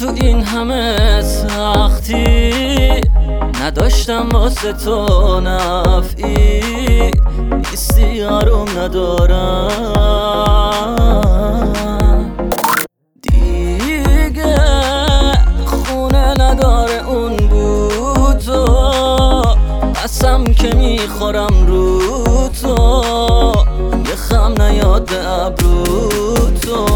تو این همه سختی نداشتم واسه تو نفعی، نیستی آروم ندارم دیگه، خونه نداره اون بود تو، قسم که میخورم رو تو، یه خم نیاد به ابرو تو.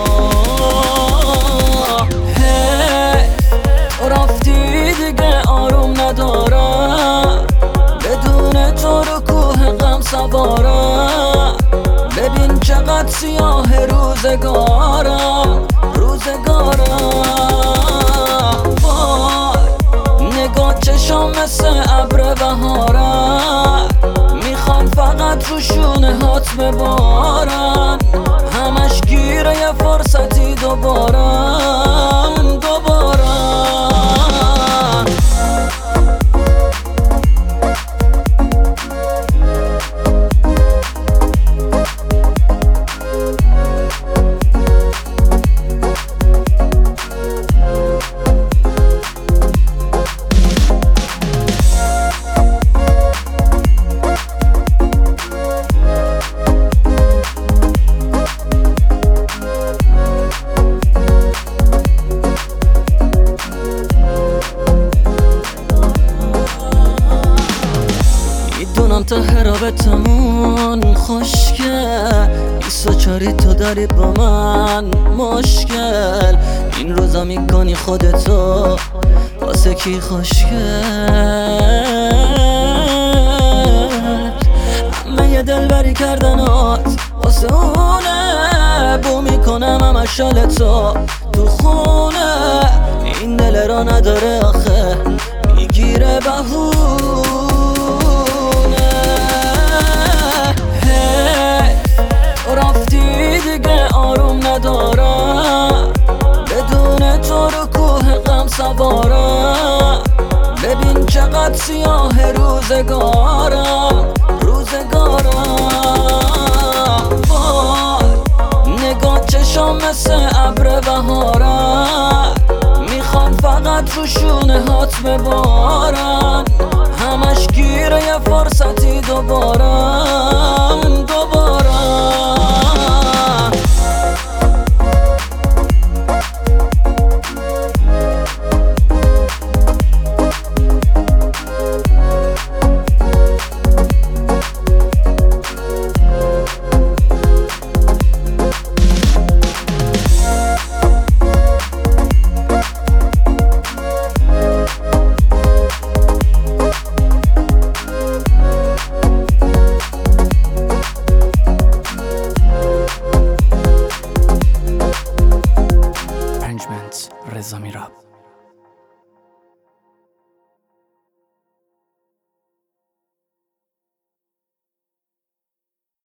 رفتی دیگه آروم ندارم، بدون تو رو کوه غم سوارم، ببین چقدر سیاه روزگارم وای نگاه چشام مثل ابر بهارم، میخوام فقط رو شونه هات ببارن، همش گیره یه فرصتی دوبارن ته رابطمون خوشگل 24 تو داری با من مشکل، این روزا میکنی خودتو واسه کی خوشگل، همه یه دلبری کردنات واسه اونه، بو میکنم همه شال تو خونه، این دل رو نداره آخه میگیره بهونه. رفتی دیگه آروم ندارم، بدون تو رو کوه غم سوارم، ببین چقدر سیاه روزگارم وای نگاه چشام مثل ابر بهارم، میخوام فقط رو شونه هات ببارن، همش گیره یه فرصتی دوبارن رضا میراب.